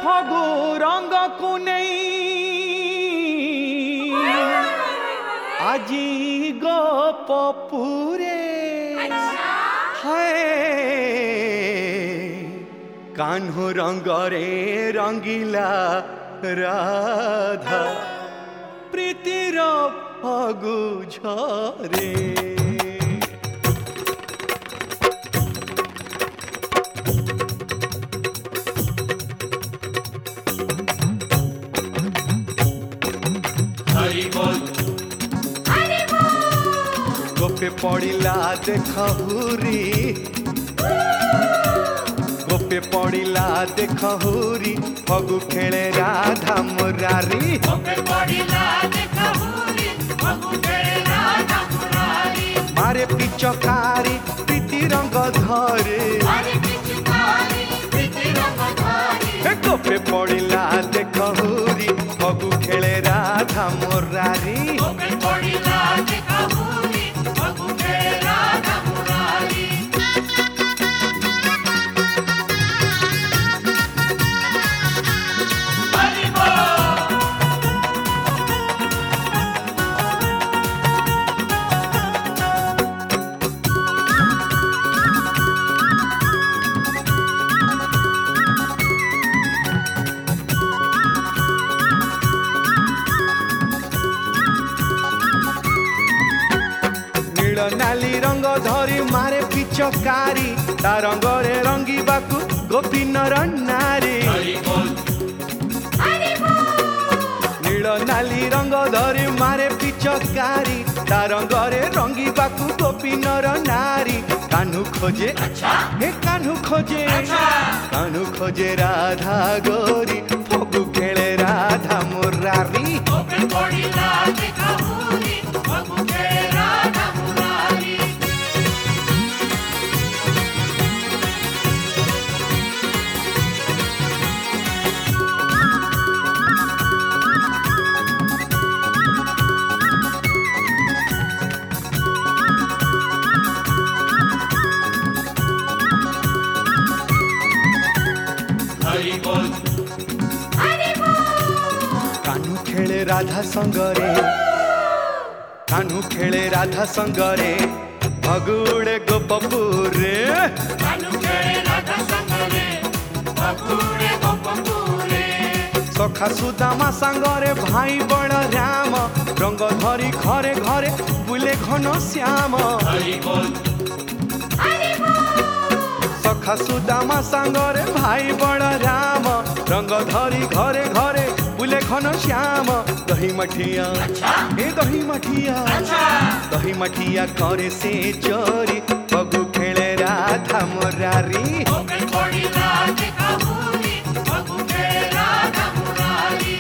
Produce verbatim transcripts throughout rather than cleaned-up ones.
फगु रंग को नहीं आजी गोपुरे है कान्हो रंग रे रंगीला राधा प्रीतिर फगु झरे गोपे पड़िला देखहुरी गोपे पड़िला देखहुरी फगु खेले राधा मुरारी गोपे पड़िला देखहुरी फगु खेले राधा मुरारी मारे पिचकारी प्रीति रंग धरे मारे पिचकारी प्रीति रंग धरे गोपे पड़िला देखहुरी फगु खेले राधा मुरारी गोपे पड़िला देखहुरी फगु खेले राधा मुरारी नाली रंग धरी मारे पिचकारी ता रंग रे रंगी बाकू गोपी नर नारी नील नाली रंग धरी मारे पिचकारी ता रंग रे रंगी बाकू गोपी नर नारी कान्हू खोजे हे कान्हू खोजे कान्हू खोजे राधा गोरी फगु खेले राधा मुरारी गोपे पड़िला देखहुरी फगु खेले राधा मुरारी कान्हू खेले राधा संगरे कान्हू खेले राधा संगरे फगुड़े गोपपुरे कान्हू खेले राधा संगरे फगुड़े गोपपुरे सखा सुदामा संगरे भाई बड़ राम रंग धरी घरे घरे बुले घन श्याम सखा सुदामा संगरे भाई बड़ राम रंग धरी घरे घरे बुले घन श्याम दही मठिया ए दही मठिया दही मठिया करे से चोरी फगु खेले राधा मुरारी गोपे पड़िला देखहुरी फगु खेले राधा मुरारी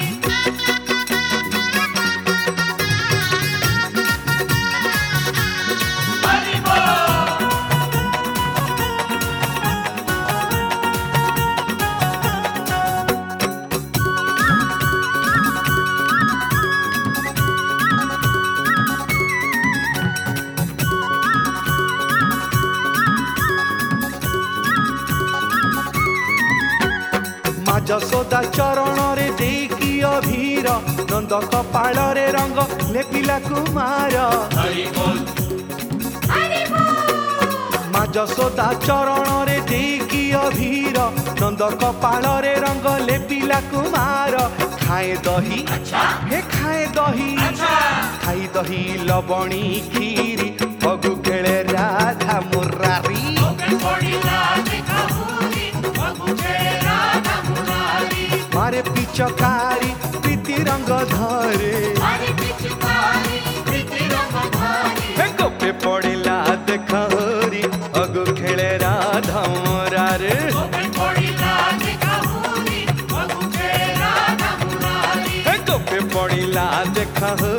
जसोदा चरण रे देखी अभीर नंद कपाल रे रंग लेपिला कुमार माँ जसोदा चरण रे देखी अभीर नंद कपाल रे रंग लेपिला कुमार खाए दही हे खाए दही खाई दही लवणी खीरी फगु खेले राधा मुरारी मारे पिचकारी प्रीति रंग धरे हे गोपे पड़िला देखहुरी फगु खेले राधा मुरारी हे गोपे पड़िला देखहुरी